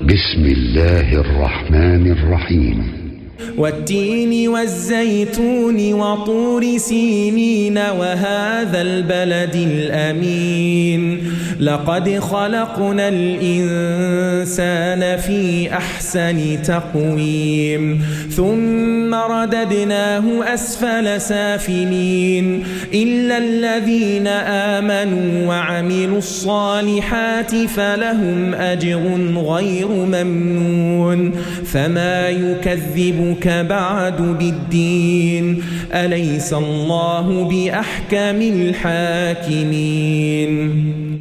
بسم الله الرحمن الرحيم. والتين والزيتون وطور سينين وهذا البلد الأمين لقد خلقنا الإنسان في أحسن تقويم ثم رددناه أسفل سافلين إلا الذين آمنوا وعملوا الصالحات فلهم أجر غير ممنون فما يكذبك بعد بالدين أليس الله بأحكم الحاكمين